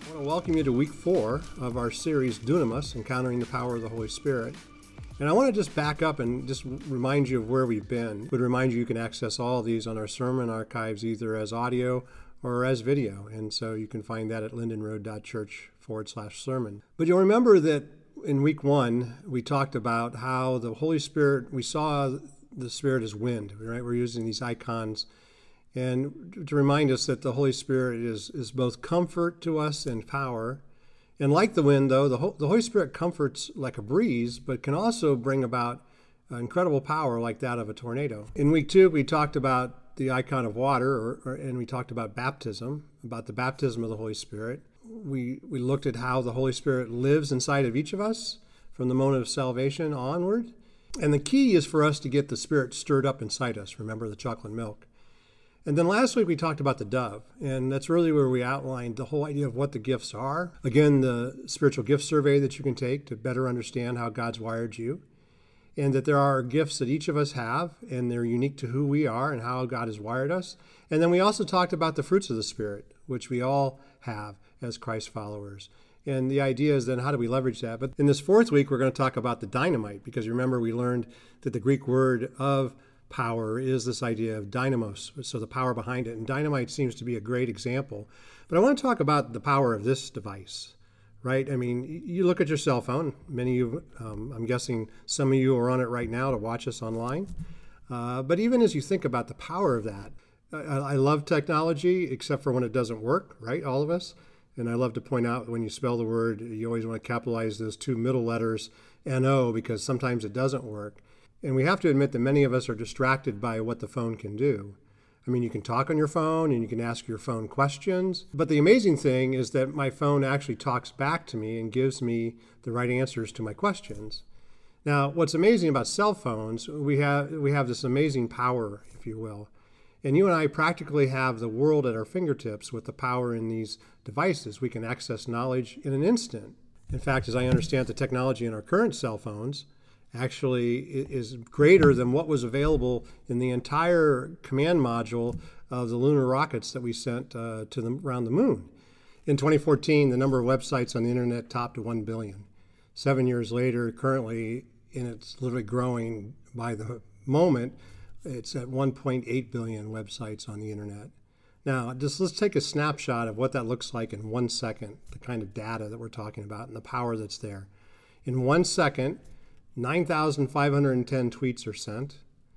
I want to welcome you to week 4 of our series, Dunamis, Encountering the Power of the Holy Spirit. And I want to just back up and just remind you of where we've been. Would remind you can access all of these on our sermon archives either as audio or as video. And so you can find that at lindenroad.church/sermon. But you'll remember that in week 1, we talked about how the Holy Spirit, we saw the Spirit as wind, right? We're using these icons. And to remind us that the Holy Spirit is both comfort to us and power. And like the wind, though, the Holy Spirit comforts like a breeze, but can also bring about incredible power like that of a tornado. In week 2, we talked about the icon of water, and we talked about baptism, about the baptism of the Holy Spirit. We looked at how the Holy Spirit lives inside of each of us from the moment of salvation onward. And the key is for us to get the Spirit stirred up inside us. Remember the chocolate milk. And then last week we talked about the dove, and that's really where we outlined the whole idea of what the gifts are. Again, the spiritual gift survey that you can take to better understand how God's wired you, and that there are gifts that each of us have, and they're unique to who we are and how God has wired us. And then we also talked about the fruits of the Spirit, which we all have as Christ followers. And the idea is then how do we leverage that? But in this 4th week, we're going to talk about the dynamite, because remember we learned that the Greek word of power is this idea of dynamos, so the power behind it. And dynamite seems to be a great example. But I want to talk about the power of this device, right? I mean, you look at your cell phone. Many of you, I'm guessing some of you are on it right now to watch us online. But even as you think about the power of that, I love technology, except for when it doesn't work, right? All of us. And I love to point out when you spell the word, you always want to capitalize those 2 middle letters, N-O, because sometimes it doesn't work. And we have to admit that many of us are distracted by what the phone can do. I mean, you can talk on your phone and you can ask your phone questions. But the amazing thing is that my phone actually talks back to me and gives me the right answers to my questions. Now, what's amazing about cell phones, we have this amazing power, if you will. And you and I practically have the world at our fingertips with the power in these devices. We can access knowledge in an instant. In fact, as I understand the technology in our current cell phones, actually is greater than what was available in the entire command module of the lunar rockets that we sent around the moon. In 2014, the number of websites on the internet topped 1 billion. 7 years later, currently, and it's literally growing by the moment, it's at 1.8 billion websites on the internet. Now, let's take a snapshot of what that looks like in 1 second, the kind of data that we're talking about and the power that's there. In 1 second, 9,510 tweets are sent.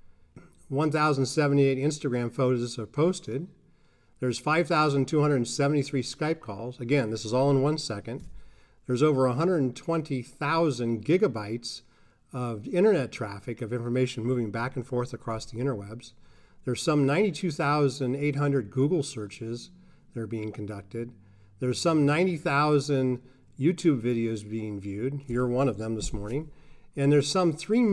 1,078 Instagram photos are posted. There's 5,273 Skype calls. Again, this is all in 1 second. There's over 120,000 gigabytes of internet traffic of information moving back and forth across the interwebs. There's some 92,800 Google searches that are being conducted. There's some 90,000 YouTube videos being viewed. You're one of them this morning. And there's some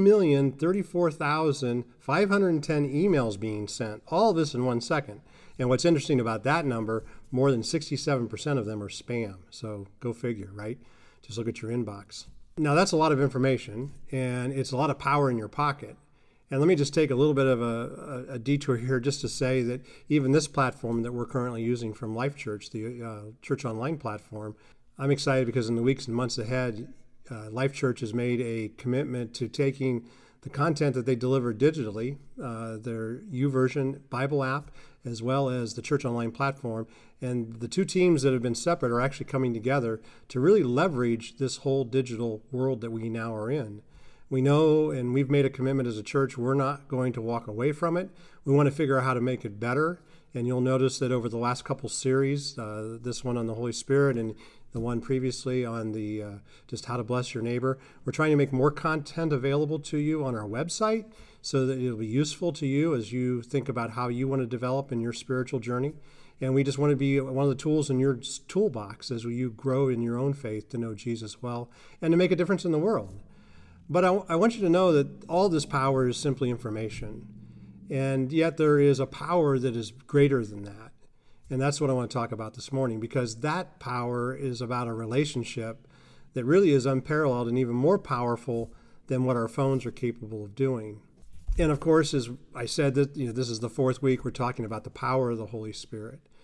3,034,510 emails being sent. All of this in 1 second. And what's interesting about that number, more than 67% of them are spam. So go figure, right? Just look at your inbox. Now that's a lot of information, and it's a lot of power in your pocket. And let me just take a little bit of a detour here just to say that even this platform that we're currently using from Life Church, the Church Online platform, I'm excited because in the weeks and months ahead, Life Church has made a commitment to taking the content that they deliver digitally, their YouVersion Bible app, as well as the Church Online platform. And the 2 teams that have been separate are actually coming together to really leverage this whole digital world that we now are in. We know, and we've made a commitment as a church, we're not going to walk away from it. We want to figure out how to make it better. And you'll notice that over the last couple series, this one on the Holy Spirit and the one previously on the just how to bless your neighbor, we're trying to make more content available to you on our website so that it'll be useful to you as you think about how you want to develop in your spiritual journey. And we just want to be one of the tools in your toolbox as you grow in your own faith to know Jesus well and to make a difference in the world. But I want you to know that all this power is simply information. And yet there is a power that is greater than that. And that's what I want to talk about this morning, because that power is about a relationship that really is unparalleled and even more powerful than what our phones are capable of doing. And of course, as I said, that this is the 4th week we're talking about the power of the Holy Spirit.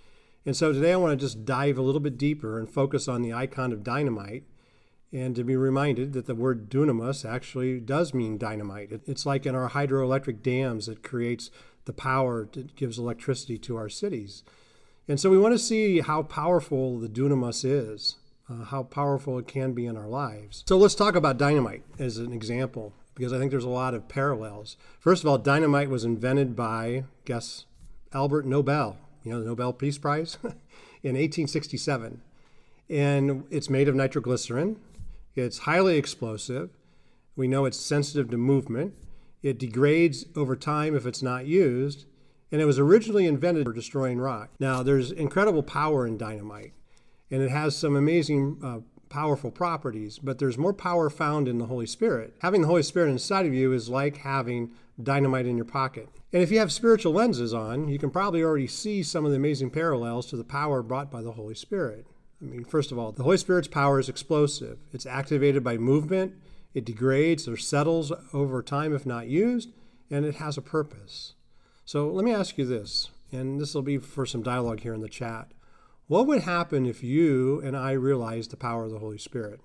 And so today I want to just dive a little bit deeper and focus on the icon of dynamite, and to be reminded that the word dunamis actually does mean dynamite. It's like in our hydroelectric dams, it creates the power that gives electricity to our cities. And so we want to see how powerful the dunamis is, how powerful it can be in our lives. So let's talk about dynamite as an example, because I think there's a lot of parallels. First of all, dynamite was invented by, guess, Albert Nobel, the Nobel Peace Prize, in 1867. And it's made of nitroglycerin. It's highly explosive. We know it's sensitive to movement. It degrades over time if it's not used. And it was originally invented for destroying rock. Now, there's incredible power in dynamite, and it has some amazing, powerful properties, but there's more power found in the Holy Spirit. Having the Holy Spirit inside of you is like having dynamite in your pocket. And if you have spiritual lenses on, you can probably already see some of the amazing parallels to the power brought by the Holy Spirit. I mean, first of all, the Holy Spirit's power is explosive. It's activated by movement, it degrades or settles over time if not used, and it has a purpose. So let me ask you this, and this will be for some dialogue here in the chat. What would happen if you and I realized the power of the Holy Spirit?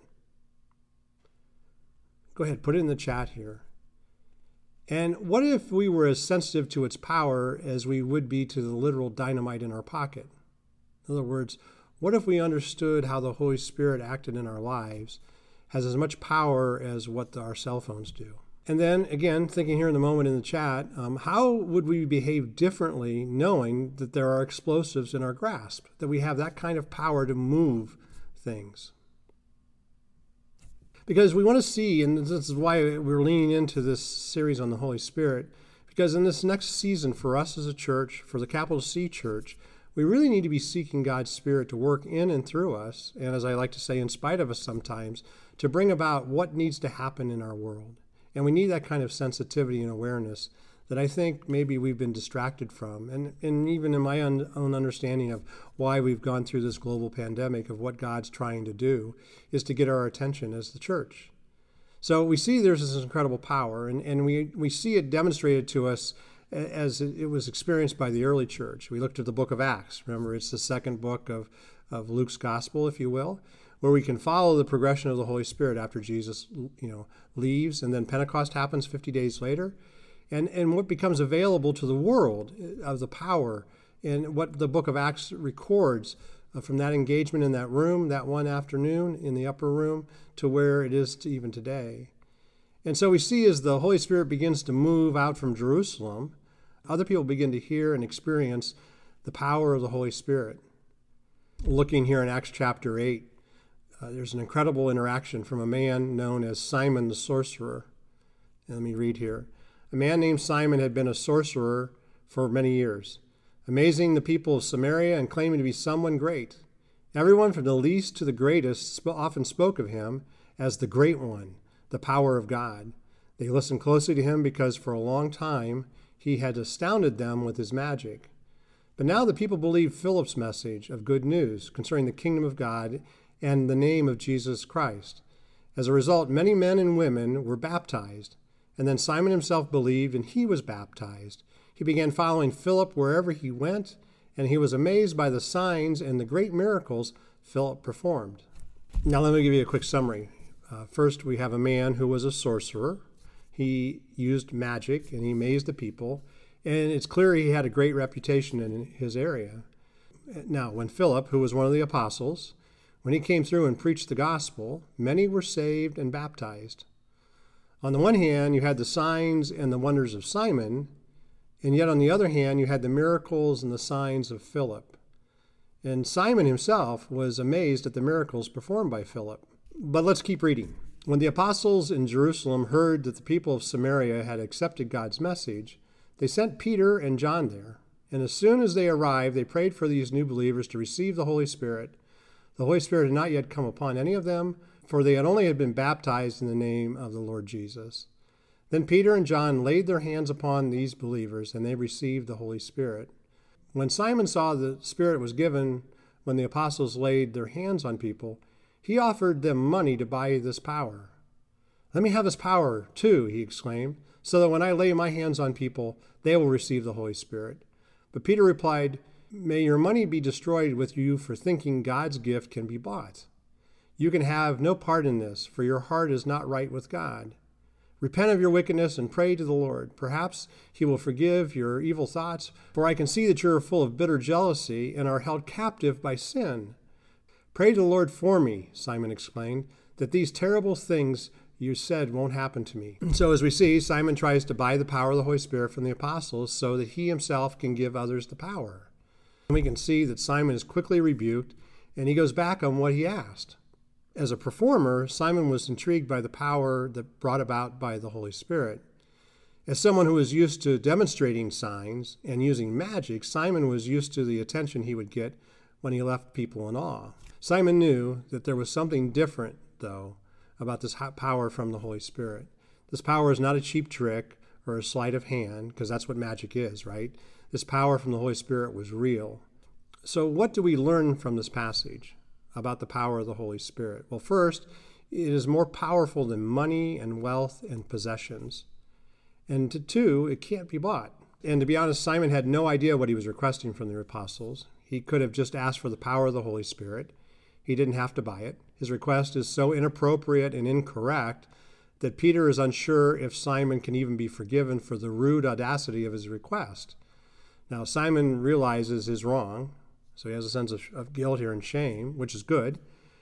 Go ahead, put it in the chat here. And what if we were as sensitive to its power as we would be to the literal dynamite in our pocket? In other words, what if we understood how the Holy Spirit acted in our lives, has as much power as what our cell phones do? And then, again, thinking here in the moment in the chat, how would we behave differently knowing that there are explosives in our grasp, that we have that kind of power to move things? Because we want to see, and this is why we're leaning into this series on the Holy Spirit, because in this next season for us as a church, for the capital C Church, we really need to be seeking God's Spirit to work in and through us, and as I like to say, in spite of us sometimes, to bring about what needs to happen in our world. And we need that kind of sensitivity and awareness that I think maybe we've been distracted from. And even in my own understanding of why we've gone through this global pandemic, of what God's trying to do, is to get our attention as the church. So we see there's this incredible power, and we see it demonstrated to us as it was experienced by the early church. We looked at the book of Acts. Remember, it's the second book of Luke's gospel, if you will, where we can follow the progression of the Holy Spirit after Jesus, leaves, and then Pentecost happens 50 days later, and what becomes available to the world of the power, and what the book of Acts records from that engagement in that room, that one afternoon in the upper room, to where it is to even today. And so we see as the Holy Spirit begins to move out from Jerusalem, other people begin to hear and experience the power of the Holy Spirit. Looking here in Acts chapter 8, there's an incredible interaction from a man known as Simon the sorcerer. And let me read here. A man named Simon had been a sorcerer for many years, amazing the people of Samaria and claiming to be someone great. Everyone from the least to the greatest often spoke of him as the Great One, the power of God. They listened closely to him because for a long time he had astounded them with his magic. But now the people believed Philip's message of good news concerning the kingdom of God and the name of Jesus Christ. As a result, many men and women were baptized, and then Simon himself believed and he was baptized. He began following Philip wherever he went, and he was amazed by the signs and the great miracles Philip performed. Now let me give you a quick summary. First, we have a man who was a sorcerer. He used magic and he amazed the people, and it's clear he had a great reputation in his area. Now, when Philip, who was one of the apostles, when he came through and preached the gospel, many were saved and baptized. On the one hand, you had the signs and the wonders of Simon, and yet on the other hand, you had the miracles and the signs of Philip. And Simon himself was amazed at the miracles performed by Philip. But let's keep reading. When the apostles in Jerusalem heard that the people of Samaria had accepted God's message, they sent Peter and John there. And as soon as they arrived, they prayed for these new believers to receive the Holy Spirit. The Holy Spirit had not yet come upon any of them, for they had only been baptized in the name of the Lord Jesus. Then Peter and John laid their hands upon these believers, and they received the Holy Spirit. When Simon saw the Spirit was given when the apostles laid their hands on people, he offered them money to buy this power. "Let me have this power too," he exclaimed, "so that when I lay my hands on people, they will receive the Holy Spirit." But Peter replied, May your money be destroyed with you for thinking God's gift can be bought. You can have no part in this, for your heart is not right with God. Repent of your wickedness and pray to the Lord. Perhaps he will forgive your evil thoughts, for I can see that you are full of bitter jealousy and are held captive by sin. Pray to the Lord for me, Simon exclaimed, that these terrible things you said won't happen to me. So as we see, Simon tries to buy the power of the Holy Spirit from the apostles so that he himself can give others the power. And we can see that Simon is quickly rebuked, and he goes back on what he asked. As a performer, Simon was intrigued by the power that brought about by the Holy Spirit. As someone who was used to demonstrating signs and using magic, Simon was used to the attention he would get when he left people in awe. Simon knew that there was something different, though, about this power from the Holy Spirit. This power is not a cheap trick or a sleight of hand, because that's what magic is, right? This power from the Holy Spirit was real. So what do we learn from this passage about the power of the Holy Spirit? Well, first, it is more powerful than money and wealth and possessions. And two, it can't be bought. And to be honest, Simon had no idea what he was requesting from the apostles. He could have just asked for the power of the Holy Spirit. He didn't have to buy it. His request is so inappropriate and incorrect that Peter is unsure if Simon can even be forgiven for the rude audacity of his request. Now, Simon realizes his wrong, so he has a sense of guilt here and shame, which is good.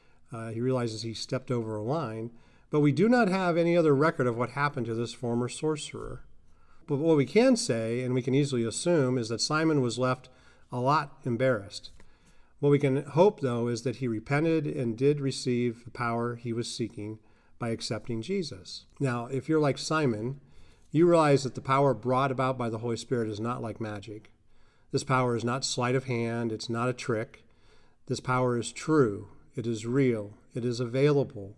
He realizes he stepped over a line, but we do not have any other record of what happened to this former sorcerer. But what we can say, and we can easily assume, is that Simon was left a lot embarrassed. What we can hope, though, is that he repented and did receive the power he was seeking by accepting Jesus. Now, if you're like Simon, you realize that the power brought about by the Holy Spirit is not like magic. This power is not sleight of hand. It's not a trick. This power is true. It is real. It is available.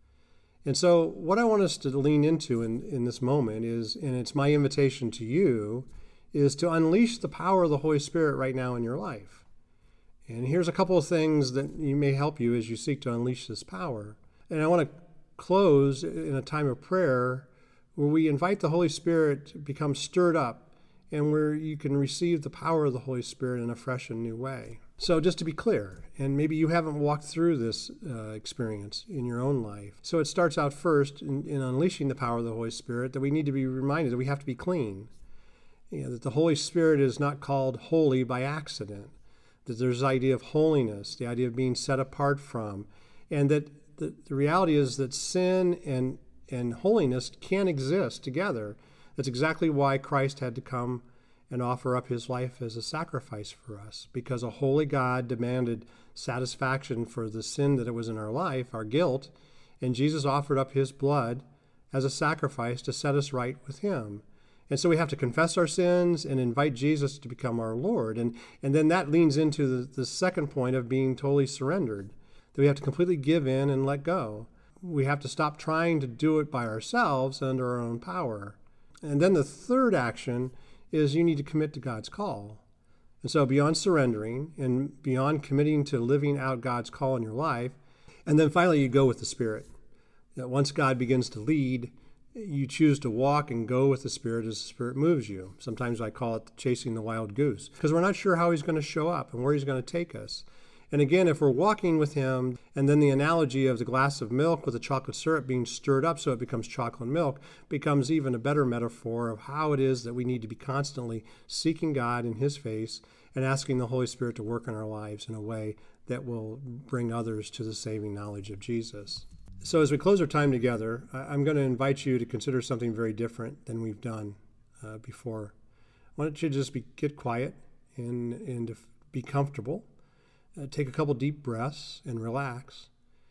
And so what I want us to lean into in this moment is, and it's my invitation to you, is to unleash the power of the Holy Spirit right now in your life. And here's a couple of things that may help you as you seek to unleash this power. And I want to close in a time of prayer where we invite the Holy Spirit to become stirred up and where you can receive the power of the Holy Spirit in a fresh and new way. So just to be clear, and maybe you haven't walked through this experience in your own life. So it starts out first in unleashing the power of the Holy Spirit that we need to be reminded that we have to be clean. That the Holy Spirit is not called holy by accident. That there's the idea of holiness, the idea of being set apart from, and that the reality is that sin and holiness can't exist together. That's exactly why Christ had to come and offer up his life as a sacrifice for us, because a holy God demanded satisfaction for the sin that it was in our life, our guilt, and Jesus offered up his blood as a sacrifice to set us right with him. And so we have to confess our sins and invite Jesus to become our Lord. And then that leans into the second point of being totally surrendered, that we have to completely give in and let go. We have to stop trying to do it by ourselves under our own power. And then the third action is you need to commit to God's call. And so beyond surrendering and beyond committing to living out God's call in your life, and then finally you go with the Spirit. That once God begins to lead, you choose to walk and go with the Spirit as the Spirit moves you. Sometimes I call it chasing the wild goose, because we're not sure how he's going to show up and where he's going to take us. And again, if we're walking with him, and then the analogy of the glass of milk with the chocolate syrup being stirred up so it becomes chocolate milk becomes even a better metaphor of how it is that we need to be constantly seeking God in his face and asking the Holy Spirit to work in our lives in a way that will bring others to the saving knowledge of Jesus. So as we close our time together, I'm going to invite you to consider something very different than we've done before. Why don't you just get quiet and be comfortable. Take a couple deep breaths and relax.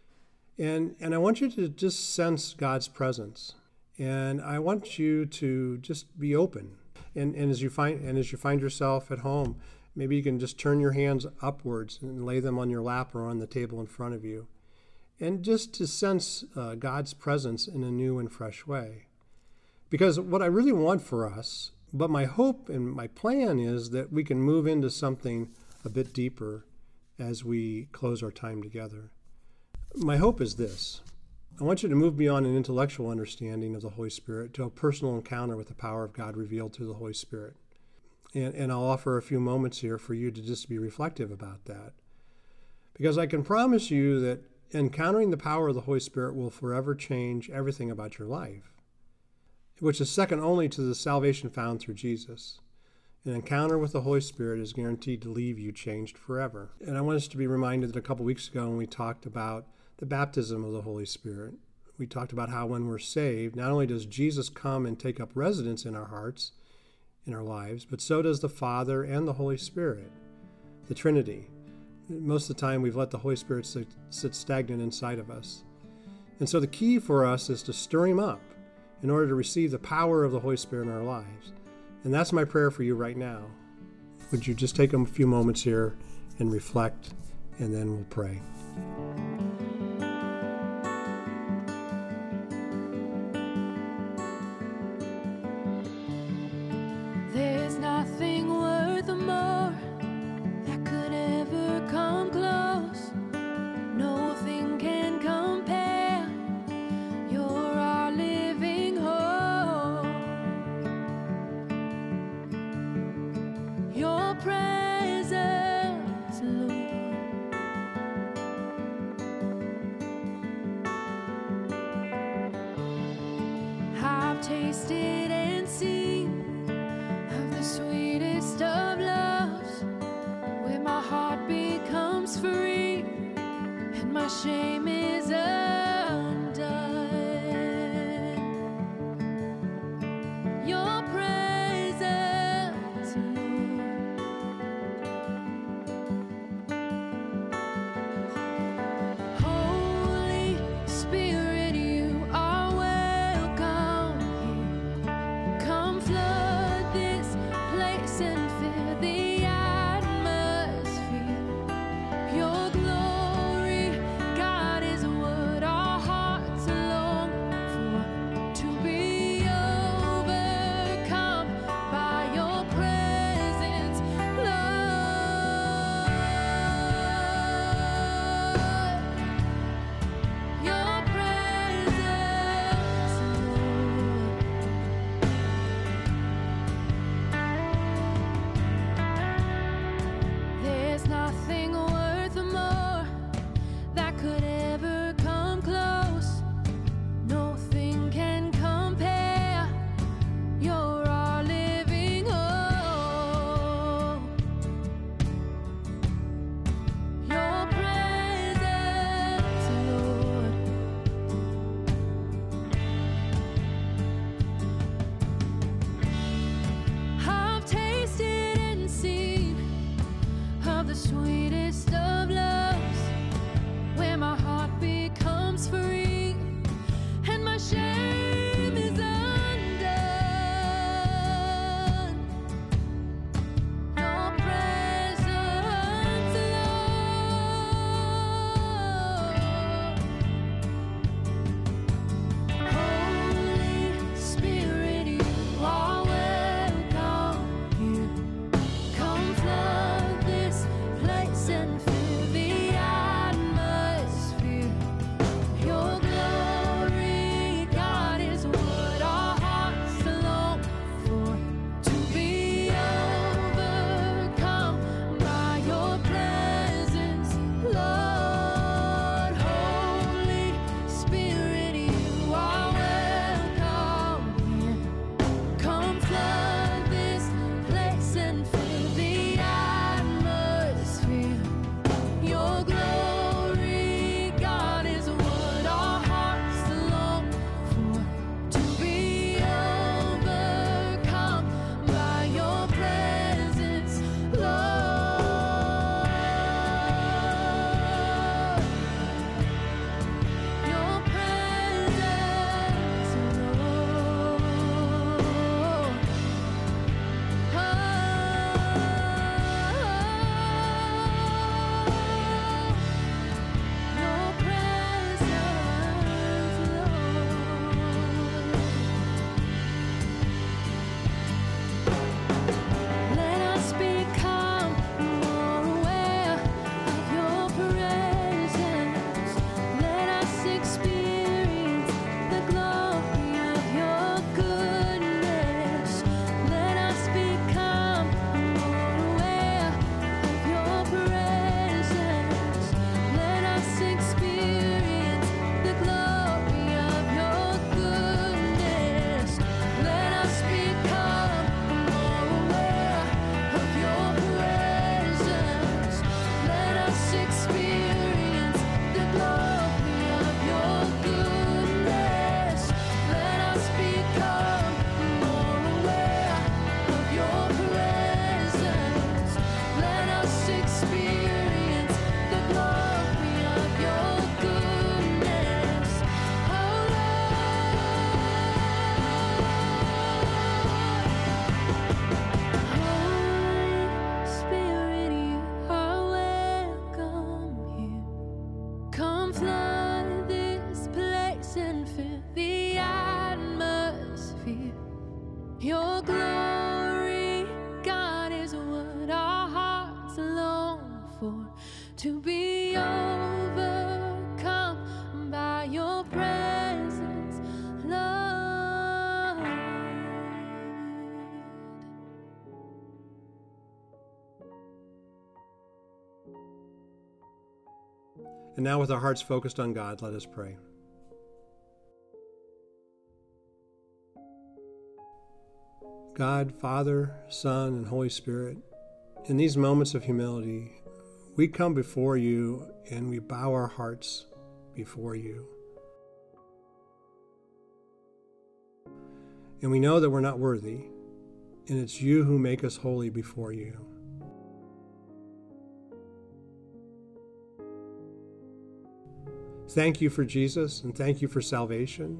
And I want you to just sense God's presence. And I want you to just be open. And as you find yourself at home, maybe you can just turn your hands upwards and lay them on your lap or on the table in front of you. And just to sense God's presence in a new and fresh way. Because what I really want for us, but my hope and my plan is that we can move into something a bit deeper as we close our time together. My hope is this. I want you to move beyond an intellectual understanding of the Holy Spirit to a personal encounter with the power of God revealed through the Holy Spirit. And I'll offer a few moments here for you to just be reflective about that. Because I can promise you that encountering the power of the Holy Spirit will forever change everything about your life, which is second only to the salvation found through Jesus. An encounter with the Holy Spirit is guaranteed to leave you changed forever. And I want us to be reminded that a couple weeks ago when we talked about the baptism of the Holy Spirit, we talked about how when we're saved, not only does Jesus come and take up residence in our hearts, in our lives, but so does the Father and the Holy Spirit, the Trinity. Most of the time, we've let the Holy Spirit sit stagnant inside of us. And so the key for us is to stir him up in order to receive the power of the Holy Spirit in our lives. And that's my prayer for you right now. Would you just take a few moments here and reflect, and then we'll pray. There's nothing worth more that could ever come close. Nothing can compare. You're our living hope. Your presence, Lord. I've tasted and seen of the sweetest of loves, where my heart becomes free and my shame is undone. Your presence, Lord. Holy Spirit, you are welcome here. Come flood this place and fill the atmosphere. Your glory, God, is what our hearts long for. To be overcome by your presence, Lord. Your presence, Lord. There's nothing worth more that could ever come close. Nothing can compare. You're our living hope. Your presence, Lord. I've tasted and seen of the sweetest of loves, where my heart becomes free and my shame is undone. Your presence, Lord. Holy Spirit, you are welcome here. Come flood this place and fill the atmosphere. Your glory, God, Come flood this place and fill the atmosphere. Your glory, God, is what our hearts long for. To be overcome by your presence, Lord. And now, with our hearts focused on God, let us pray. God, Father, Son, and Holy Spirit, in these moments of humility, we come before you and we bow our hearts before you. And we know that we're not worthy, and it's you who make us holy before you. Thank you for Jesus, and thank you for salvation.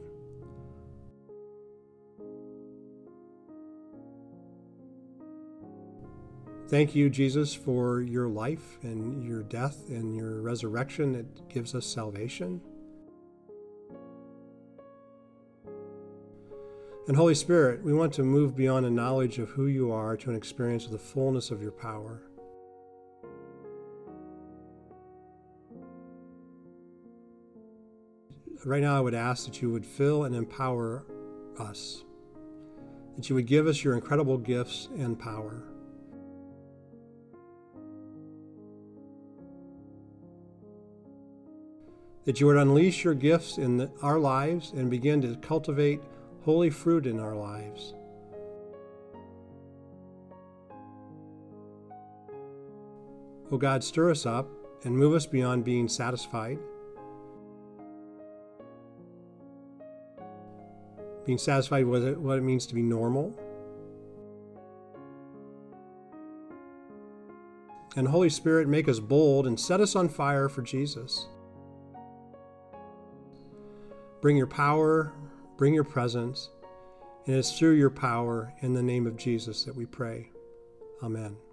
Thank you, Jesus, for your life and your death and your resurrection that gives us salvation. And Holy Spirit, we want to move beyond a knowledge of who you are to an experience of the fullness of your power. Right now, I would ask that you would fill and empower us, that you would give us your incredible gifts and power. That you would unleash your gifts in our lives and begin to cultivate holy fruit in our lives. Oh God, stir us up and move us beyond being satisfied. Being satisfied with what it means to be normal. And Holy Spirit, make us bold and set us on fire for Jesus. Bring your power, bring your presence, and it's through your power in the name of Jesus that we pray. Amen.